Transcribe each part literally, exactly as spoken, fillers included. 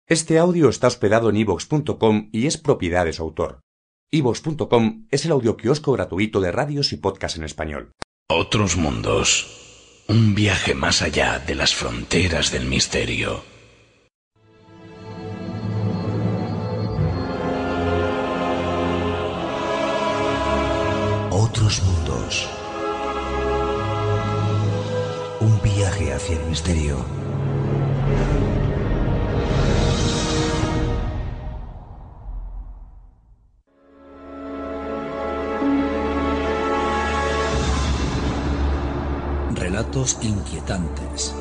Este audio está hospedado en iVoox punto com y es propiedad de su autor. iVoox punto com es el audioquiosco gratuito de radios y podcasts en español. Otros mundos. Un viaje más allá de las fronteras del misterio. Otros mundos. Un viaje hacia el misterio. Relatos inquietantes.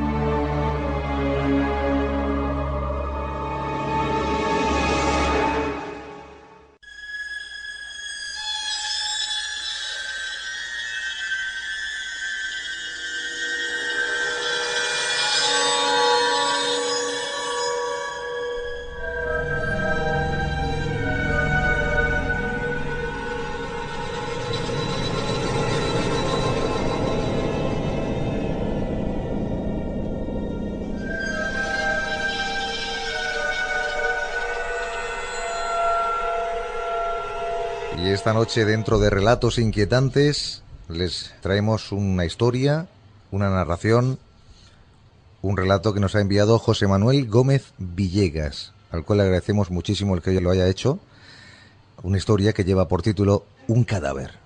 Y esta noche, dentro de Relatos Inquietantes, les traemos una historia, una narración, un relato que nos ha enviado José Manuel Gómez Villegas, al cual le agradecemos muchísimo el que lo haya hecho. Una historia que lleva por título Un cadáver.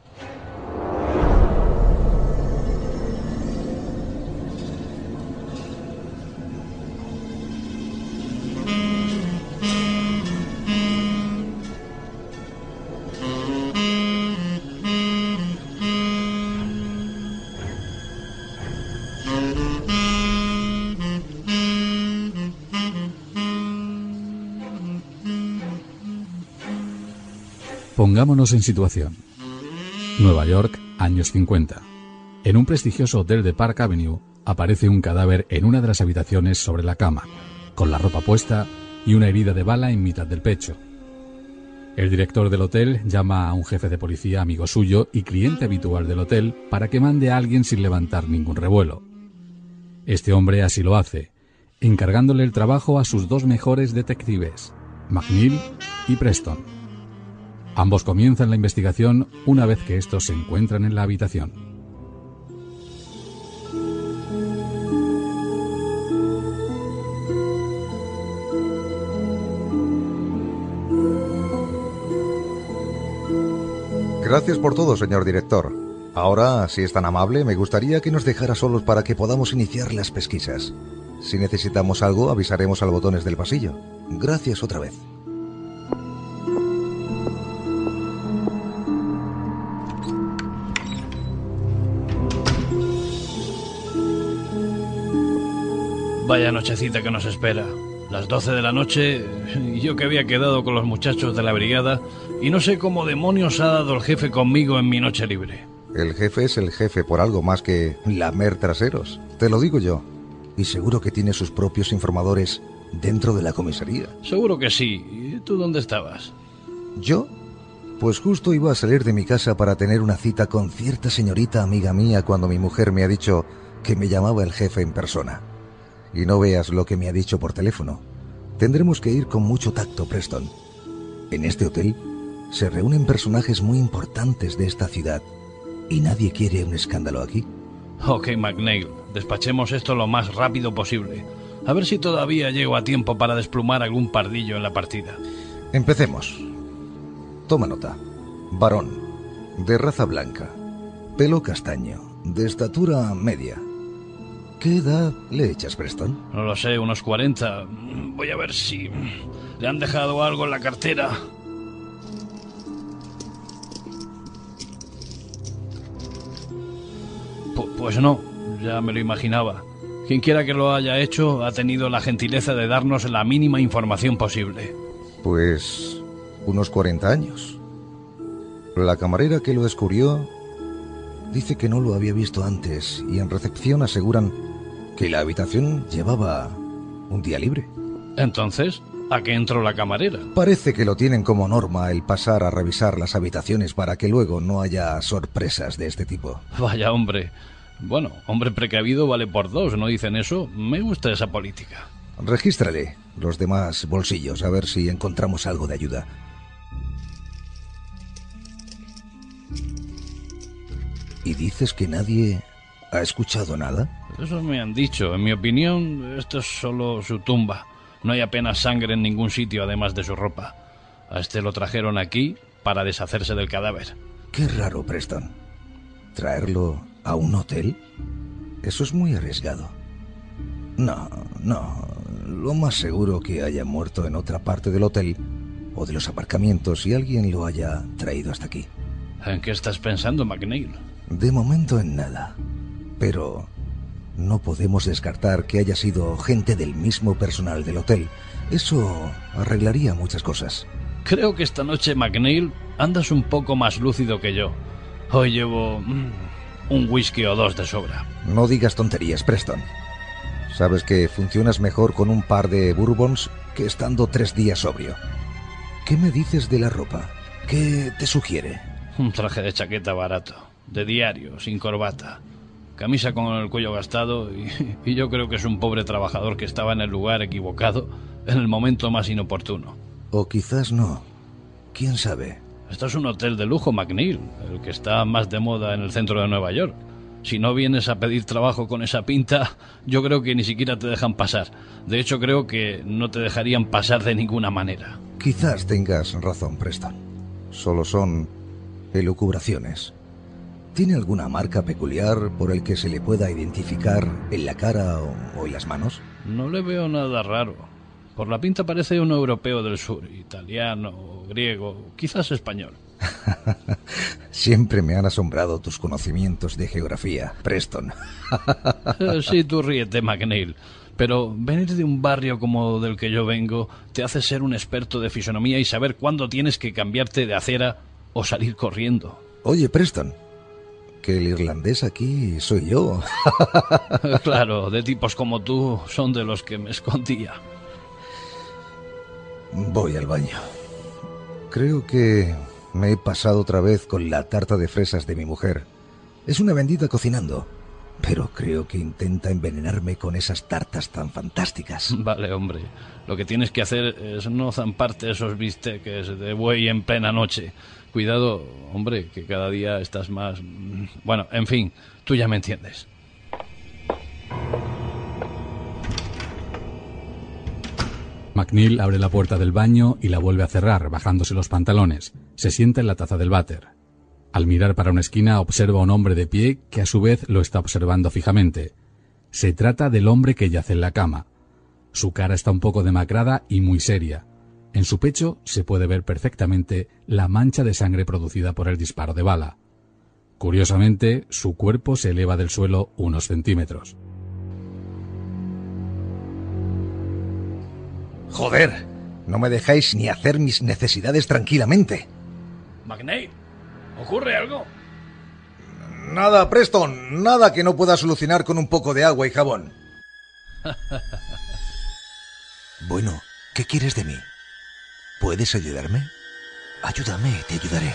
Pongámonos en situación. Nueva York, años cincuenta. En un prestigioso hotel de Park Avenue aparece un cadáver en una de las habitaciones sobre la cama, con la ropa puesta y una herida de bala en mitad del pecho. El director del hotel llama a un jefe de policía amigo suyo y cliente habitual del hotel para que mande a alguien sin levantar ningún revuelo. Este hombre así lo hace, encargándole el trabajo a sus dos mejores detectives, McNeil y Preston. Ambos comienzan la investigación una vez que estos se encuentran en la habitación. Gracias por todo, señor director. Ahora, si es tan amable, me gustaría que nos dejara solos para que podamos iniciar las pesquisas. Si necesitamos algo, avisaremos al botones del pasillo. Gracias otra vez. Vaya nochecita que nos espera. Las doce de la noche, y yo que había quedado con los muchachos de la brigada, y no sé cómo demonios ha dado el jefe conmigo en mi noche libre. El jefe es el jefe por algo más que lamer traseros, te lo digo yo. Y seguro que tiene sus propios informadores dentro de la comisaría. Seguro que sí. ¿Y tú dónde estabas? ¿Yo? Pues justo iba a salir de mi casa para tener una cita con cierta señorita amiga mía cuando mi mujer me ha dicho que me llamaba el jefe en persona. Y no veas lo que me ha dicho por teléfono. Tendremos que ir con mucho tacto, Preston. En este hotel se reúnen personajes muy importantes de esta ciudad y nadie quiere un escándalo aquí. Ok, McNeil, despachemos esto lo más rápido posible. A ver si todavía llego a tiempo para desplumar algún pardillo en la partida. Empecemos. Toma nota. Varón, de raza blanca, pelo castaño, de estatura media. ¿Qué edad le echas, Preston? No lo sé, unos cuarenta. Voy a ver si le han dejado algo en la cartera. P- pues no, ya me lo imaginaba. Quien quiera que lo haya hecho ha tenido la gentileza de darnos la mínima información posible. Pues unos cuarenta años. La camarera que lo descubrió dice que no lo había visto antes y en recepción aseguran que la habitación llevaba un día libre. Entonces, ¿a qué entró la camarera? Parece que lo tienen como norma el pasar a revisar las habitaciones para que luego no haya sorpresas de este tipo. Vaya hombre. Bueno, hombre precavido vale por dos, ¿no dicen eso? Me gusta esa política. Regístrale los demás bolsillos, a ver si encontramos algo de ayuda. ¿Y dices que nadie ha escuchado nada? Eso me han dicho. En mi opinión, esto es solo su tumba. No hay apenas sangre en ningún sitio, además de su ropa. A este lo trajeron aquí para deshacerse del cadáver. Qué raro, Preston. ¿Traerlo a un hotel? Eso es muy arriesgado. No, no. Lo más seguro que haya muerto en otra parte del hotel o de los aparcamientos y alguien lo haya traído hasta aquí. ¿En qué estás pensando, McNeil? De momento en nada. Pero no podemos descartar que haya sido gente del mismo personal del hotel. Eso arreglaría muchas cosas. Creo que esta noche, McNeil, andas un poco más lúcido que yo. Hoy llevo mmm, un whisky o dos de sobra. No digas tonterías, Preston. Sabes que funcionas mejor con un par de bourbons que estando tres días sobrio. ¿Qué me dices de la ropa? ¿Qué te sugiere? Un traje de chaqueta barato, de diario, sin corbata. Camisa con el cuello gastado y, y yo creo que es un pobre trabajador que estaba en el lugar equivocado en el momento más inoportuno. O quizás no. ¿Quién sabe? Esto es un hotel de lujo, McNeil, el que está más de moda en el centro de Nueva York. Si no vienes a pedir trabajo con esa pinta, yo creo que ni siquiera te dejan pasar. De hecho, creo que no te dejarían pasar de ninguna manera. Quizás tengas razón, Preston. Solo son elucubraciones. ¿Tiene alguna marca peculiar por el que se le pueda identificar en la cara o, o en las manos? No le veo nada raro. Por la pinta parece un europeo del sur, italiano, griego, quizás español. Siempre me han asombrado tus conocimientos de geografía, Preston. Sí, tú ríete, McNeil. Pero venir de un barrio como del que yo vengo te hace ser un experto de fisonomía y saber cuándo tienes que cambiarte de acera o salir corriendo. Oye, Preston, que el irlandés aquí soy yo. Claro, de tipos como tú son de los que me escondía. Voy al baño. Creo que me he pasado otra vez con la tarta de fresas de mi mujer. Es una bendita cocinando, pero creo que intenta envenenarme con esas tartas tan fantásticas. Vale, hombre. Lo que tienes que hacer es no zamparte esos bisteques de buey en plena noche. Cuidado, hombre, que cada día estás más... Bueno, en fin, tú ya me entiendes. McNeil abre la puerta del baño y la vuelve a cerrar, bajándose los pantalones. Se sienta en la taza del váter. Al mirar para una esquina observa a un hombre de pie que a su vez lo está observando fijamente. Se trata del hombre que yace en la cama. Su cara está un poco demacrada y muy seria. En su pecho se puede ver perfectamente la mancha de sangre producida por el disparo de bala. Curiosamente, su cuerpo se eleva del suelo unos centímetros. ¡Joder! No me dejáis ni hacer mis necesidades tranquilamente. McNeil, ¿ocurre algo? Nada, Preston, nada que no pueda solucionar con un poco de agua y jabón. Bueno, ¿qué quieres de mí? ¿Puedes ayudarme? Ayúdame, te ayudaré.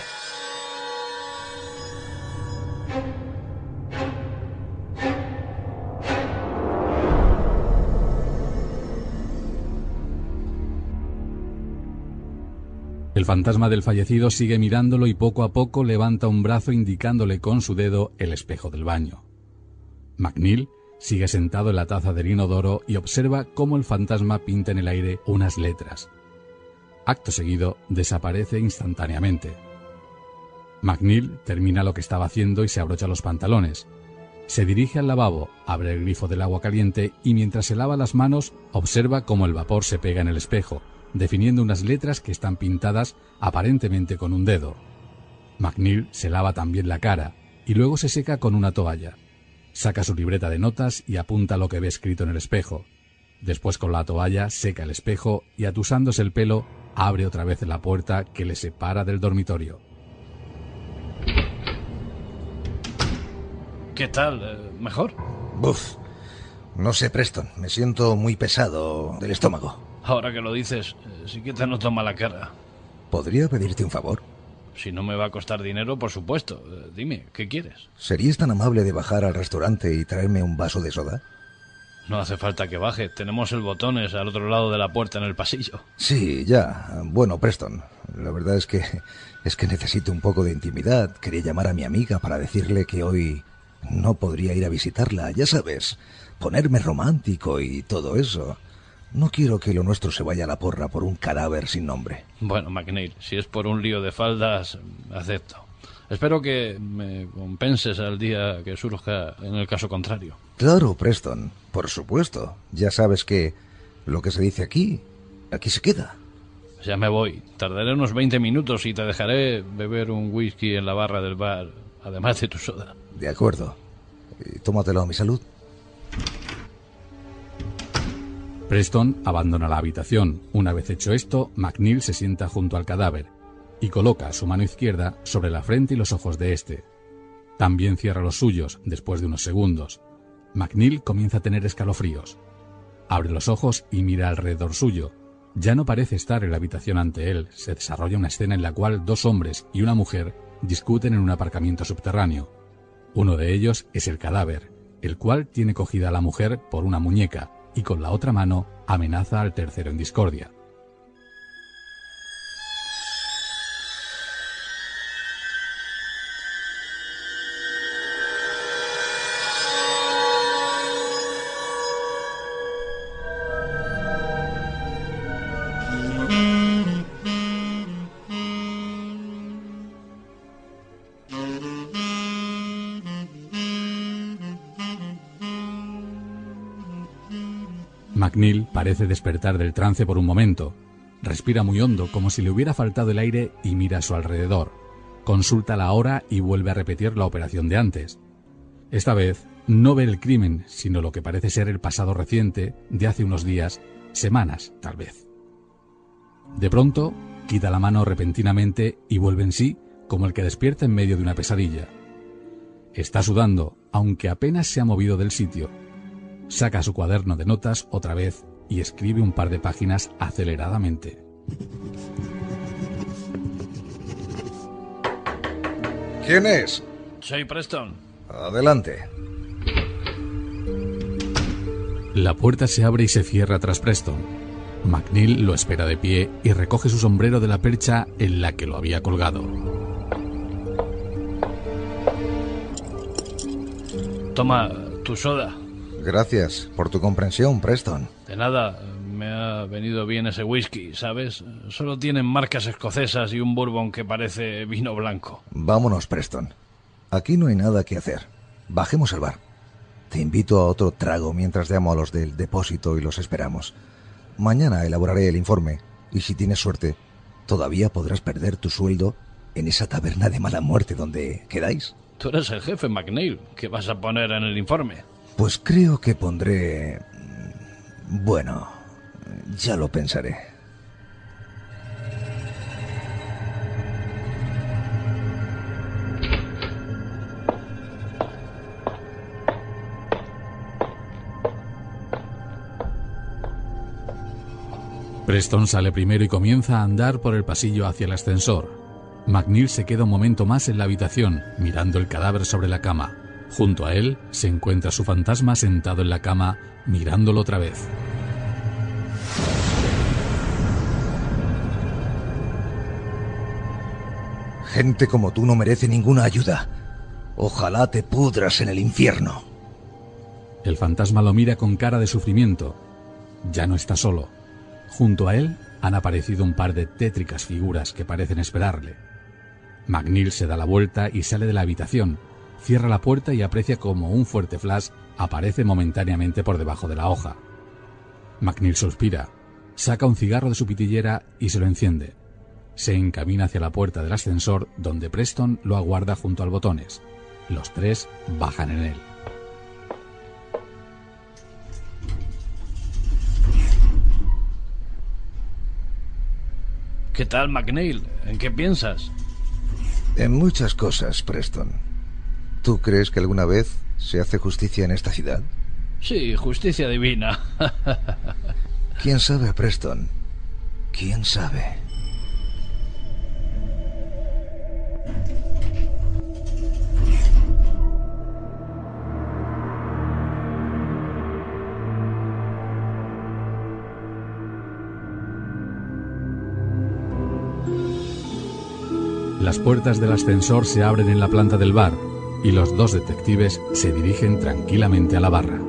El fantasma del fallecido sigue mirándolo y poco a poco levanta un brazo indicándole con su dedo el espejo del baño. McNeil sigue sentado en la taza del inodoro y observa cómo el fantasma pinta en el aire unas letras. Acto seguido, desaparece instantáneamente. McNeil termina lo que estaba haciendo y se abrocha los pantalones. Se dirige al lavabo, abre el grifo del agua caliente y mientras se lava las manos, observa cómo el vapor se pega en el espejo, definiendo unas letras que están pintadas aparentemente con un dedo. McNeil se lava también la cara y luego se seca con una toalla. Saca su libreta de notas y apunta lo que ve escrito en el espejo. Después con la toalla seca el espejo y atusándose el pelo abre otra vez la puerta que le separa del dormitorio. ¿Qué tal? ¿Mejor? Buf, no sé, Preston, me siento muy pesado del estómago. Ahora que lo dices, sí que te noto mala cara. ¿Podría pedirte un favor? Si no me va a costar dinero, por supuesto. Dime, ¿qué quieres? ¿Serías tan amable de bajar al restaurante y traerme un vaso de soda? No hace falta que baje. Tenemos el botones al otro lado de la puerta en el pasillo. Sí, ya. Bueno, Preston, la verdad es que es que necesito un poco de intimidad. Quería llamar a mi amiga para decirle que hoy no podría ir a visitarla. Ya sabes, ponerme romántico y todo eso. No quiero que lo nuestro se vaya a la porra por un cadáver sin nombre. Bueno, McNeil, si es por un lío de faldas, acepto. Espero que me compenses al día que surja en el caso contrario. Claro, Preston, por supuesto. Ya sabes que lo que se dice aquí, aquí se queda. Ya me voy. Tardaré unos veinte minutos y te dejaré beber un whisky en la barra del bar, además de tu soda. De acuerdo. Y tómatelo a mi salud. Preston abandona la habitación. Una vez hecho esto, McNeil se sienta junto al cadáver y coloca su mano izquierda sobre la frente y los ojos de éste. También cierra los suyos después de unos segundos. McNeil comienza a tener escalofríos. Abre los ojos y mira alrededor suyo. Ya no parece estar en la habitación ante él. Se desarrolla una escena en la cual dos hombres y una mujer discuten en un aparcamiento subterráneo. Uno de ellos es el cadáver, el cual tiene cogida a la mujer por una muñeca y con la otra mano amenaza al tercero en discordia. McNeil parece despertar del trance por un momento. Respira muy hondo, como si le hubiera faltado el aire, y mira a su alrededor. Consulta la hora y vuelve a repetir la operación de antes. Esta vez no ve el crimen, sino lo que parece ser el pasado reciente de hace unos días, semanas tal vez. De pronto, quita la mano repentinamente y vuelve en sí, como el que despierta en medio de una pesadilla. Está sudando, aunque apenas se ha movido del sitio. Saca su cuaderno de notas otra vez y escribe un par de páginas aceleradamente. ¿Quién es? Soy Preston. Adelante. La puerta se abre y se cierra tras Preston. McNeil lo espera de pie y recoge su sombrero de la percha en la que lo había colgado. Toma tu soda. Gracias por tu comprensión, Preston. De nada, me ha venido bien ese whisky, ¿sabes? Solo tienen marcas escocesas y un bourbon que parece vino blanco. Vámonos, Preston. Aquí no hay nada que hacer. Bajemos al bar. Te invito a otro trago mientras llamo a los del depósito y los esperamos. Mañana elaboraré el informe y si tienes suerte, todavía podrás perder tu sueldo en esa taberna de mala muerte donde quedáis. Tú eres el jefe, McNeil. ¿Qué vas a poner en el informe? Pues creo que pondré... Bueno, ya lo pensaré. Preston sale primero y comienza a andar por el pasillo hacia el ascensor. McNeil se queda un momento más en la habitación, mirando el cadáver sobre la cama. Junto a él se encuentra su fantasma sentado en la cama, mirándolo otra vez. Gente como tú no merece ninguna ayuda. Ojalá te pudras en el infierno. El fantasma lo mira con cara de sufrimiento. Ya no está solo. Junto a él han aparecido un par de tétricas figuras que parecen esperarle. McNeil se da la vuelta y sale de la habitación. Cierra la puerta y aprecia como un fuerte flash aparece momentáneamente por debajo de la hoja. McNeil suspira, saca un cigarro de su pitillera y se lo enciende. Se encamina hacia la puerta del ascensor donde Preston lo aguarda junto al botones. Los tres bajan en él. ¿Qué tal, McNeil? ¿En qué piensas? En muchas cosas, Preston. ¿Tú crees que alguna vez se hace justicia en esta ciudad? Sí, justicia divina. ¿Quién sabe, Preston? ¿Quién sabe? Las puertas del ascensor se abren en la planta del bar y los dos detectives se dirigen tranquilamente a la barra.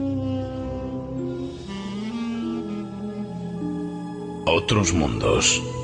Otros mundos.